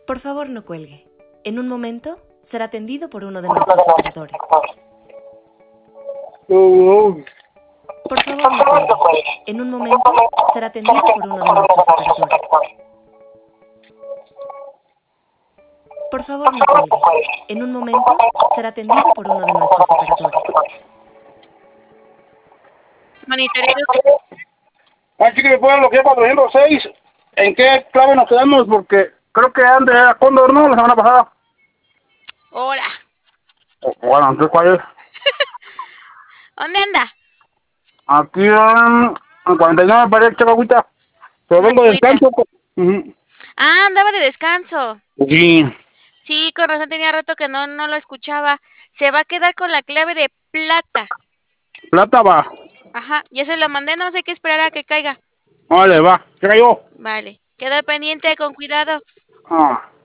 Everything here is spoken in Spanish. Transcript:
Por favor, no cuelgue. En un momento será atendido por uno de nuestros operadores. Por favor, no cuelgue. En un momento será atendido por uno de nuestros operadores. Por favor, no cuelgue. En un momento será atendido por uno de nuestros operadores. Monitoreo. Así que me pueden bloquear 406. ¿En qué clave nos quedamos? Porque creo que antes era Cóndor, ¿no? La semana pasada. Hola. Bueno, entonces, ¿cuál es? ¿Dónde anda? Aquí en 49 para el Chacagüita. Pero vengo de Agüita. descanso. Ujú. Ah, andaba de descanso. Sí. Sí, con razón tenía rato que no lo escuchaba. Se va a quedar con la clave de plata. Plata va. Ajá, ya se lo mandé, no sé qué esperar a que caiga. Vale, va. ¿Qué cayó? Vale, queda pendiente, con cuidado. Ah.